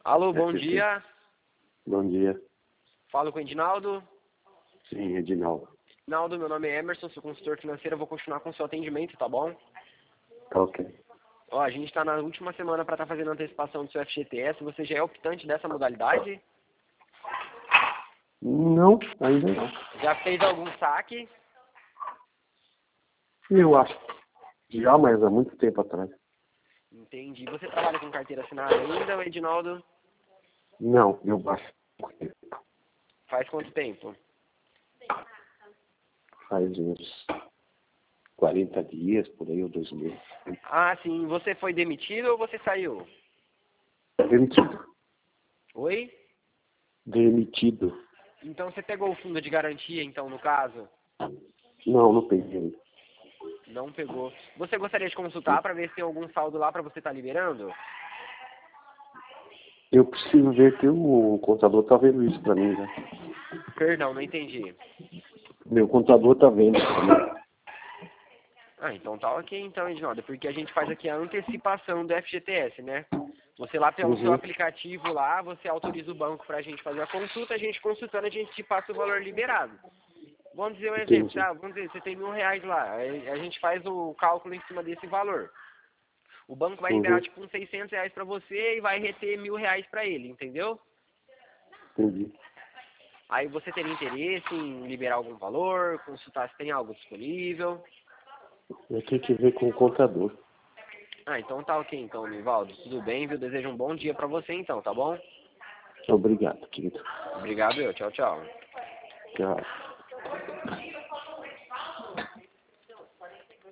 Alô, bom SC. dia. Bom dia. Falo com o Edinaldo. Sim, Edinaldo. Edinaldo, meu nome é Emerson, sou consultor financeiro, eu vou continuar com o seu atendimento, tá bom? Tá ok. Ó, a gente está na última semana para estar fazendo a antecipação do seu FGTS, você já é optante dessa modalidade? Não, ainda não. Já fez algum saque? Eu acho. Já, mas há muito tempo atrás. Entendi. Você trabalha com carteira assinada ainda, Edinaldo? Não, eu baixo. Faz quanto tempo? Faz uns 40 dias, por aí, ou 2 meses. Ah, sim. Você foi demitido ou você saiu? Demitido. Oi? Demitido. Então você pegou o fundo de garantia, então, no caso? Não, não peguei. Não pegou. Você gostaria de consultar para ver se tem algum saldo lá para você estar liberando? Eu preciso ver que o contador tá vendo isso pra mim, né? Perdão, não entendi. Meu contador tá vendo isso pra mim. Ah, então tá ok então, Edinaldo, porque a gente faz aqui a antecipação do FGTS, né? Você lá pelo seu Uhum. aplicativo lá, você autoriza o banco pra gente fazer a consulta, a gente consultando, a gente te passa o valor liberado. Vamos dizer um exemplo, Entendi. tá? Vamos dizer, você tem R$ 1.000 lá, a gente faz o cálculo em cima desse valor. O banco vai liberar Uhum. tipo uns R$ 600 pra você e vai reter R$ 1.000 pra ele, entendeu? Entendi. Aí você teria interesse em liberar algum valor, consultar se tem algo disponível. Eu tenho que ver com o contador. Ah, então tá ok então, Nivaldo. Tudo bem, viu? Desejo um bom dia pra você então, tá bom? Obrigado, querido. Obrigado eu. Tchau, tchau. Tchau.